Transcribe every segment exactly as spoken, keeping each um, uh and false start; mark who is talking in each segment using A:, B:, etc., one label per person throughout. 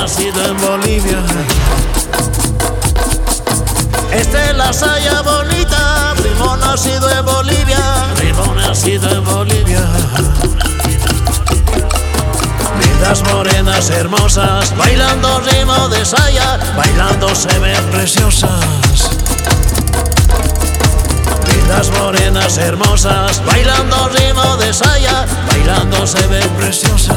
A: nacido en Bolivia. Esta es la saya bonita, primo nacido en Bolivia, primo nacido en Bolivia. Lindas morenas hermosas, bailando ritmo de saya, bailando se ven preciosas. Lindas morenas hermosas, bailando ritmo de saya, bailando se ven preciosas.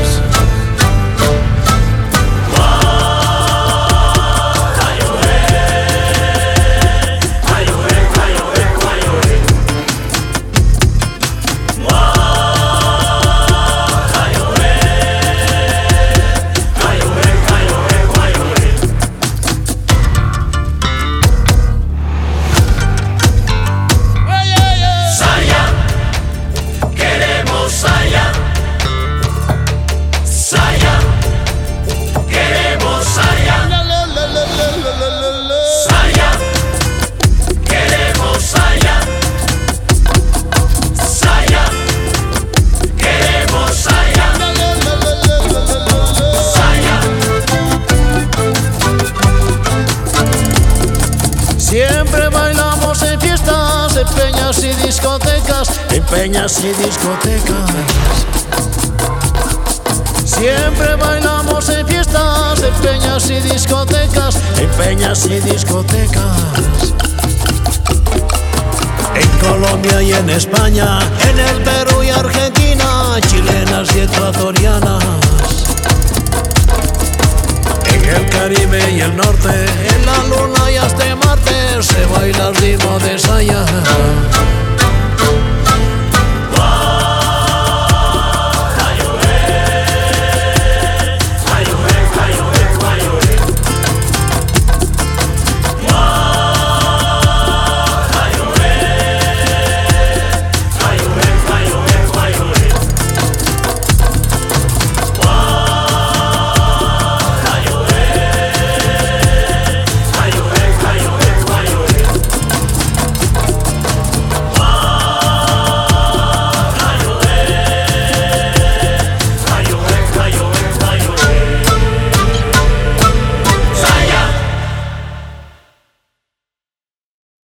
A: Siempre bailamos en fiestas, en peñas y discotecas, en peñas y discotecas. Siempre bailamos en fiestas, en peñas y discotecas, en peñas y discotecas. En Colombia y en España, en el Perú y Argentina, chilenas y ecuatorianas. En el Caribe y el norte, en la luna y hasta Marte, se baila el ritmo de saya.